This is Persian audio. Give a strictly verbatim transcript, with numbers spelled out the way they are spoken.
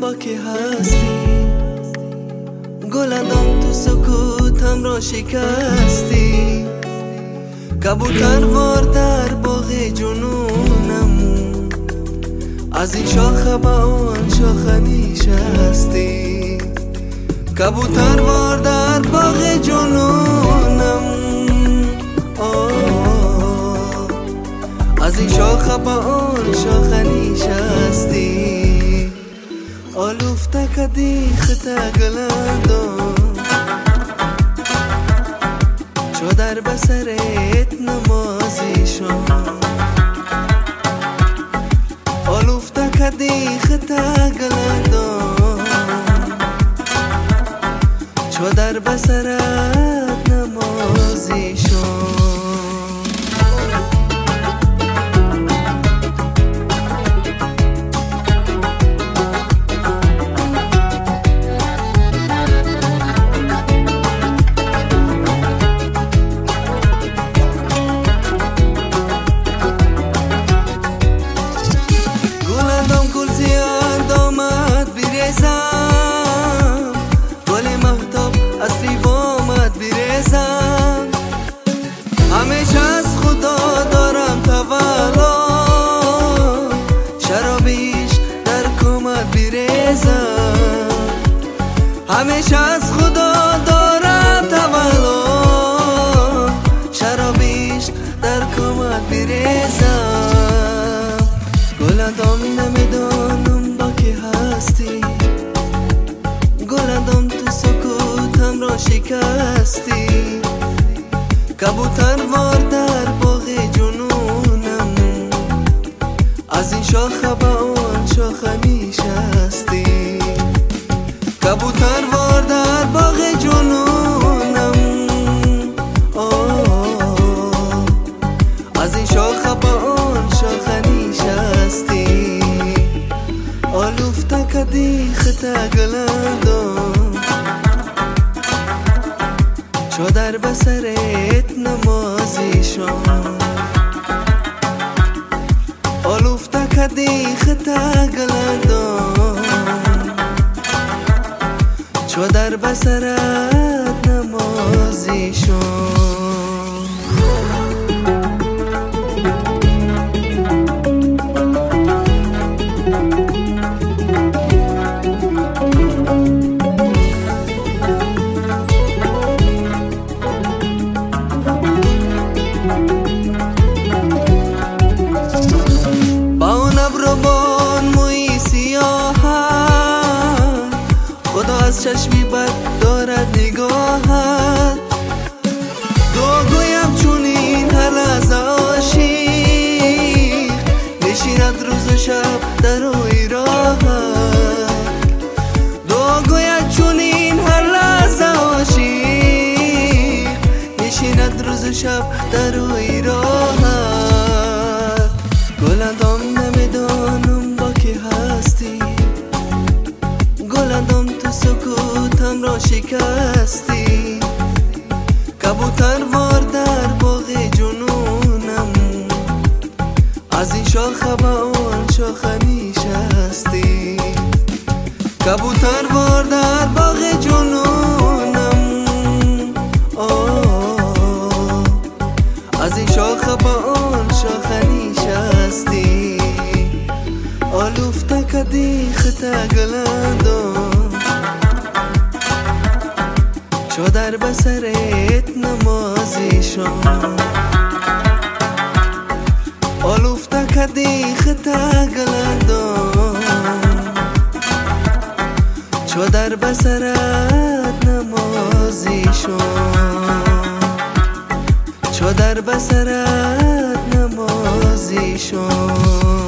با که هستی، گلندام تو سکوتم را شکستی. کبوتر وار در باغ جنونم، از این شاخه به آن شاخه نشستی. کبوتر وار در باغ جنونم، آه، از این شاخه به آن شاخه نشستی. آلوفته کدی خطه گلندم، چو در بسرت نمازی شم. آلوفته کدی خطه گلندم، چو در بسرت نمازی شم. گل مهتاب اصری بامد بیریزم، همیشه از خدا دارم تولا، شرابیش در کمد بیریزم. همیشه از خدا دارم تولا، شرابیش در کمد بیریزم. گلندام نمیدانم با که هستی، گلندام تو سکوتم را شکستی. کبوتر وار در باغ جنونم، از این شاخه به آن شاخه نشستی. کبوتر وار در باغ جنونم، آه، از این شاخه به آن شاخه نشستی. آلوفته کدی خطه گلندم، چو در بسرت نمازی شم. آلوفته کدی خطه گلندم، چو در بسرت نمازی شم. از چشمی بد دارد نگاهت، دو گویم چونین هر لحظه عاشق، نشیند روز و شب در روی راهت. دو گویم چونین هر لحظه عاشق، نشیند روز و شب در روی راهت. گلندام نمیدانم با که هستی، گلندام تو سکوتم را شکستی. کبوتر وار در باغ جنونم، از این شاخه به آن شاخه نشستی. کبوتر وار در باغ جنونم، آه، از این شاخه به آن شاخه نشستی. آلوفته کدی خطه گلندم، چو در بسرت نمازی شم. آلوفته کدی خطه گلندم، چو در بسرت نمازی شم. چو در بسرت نمازی شم.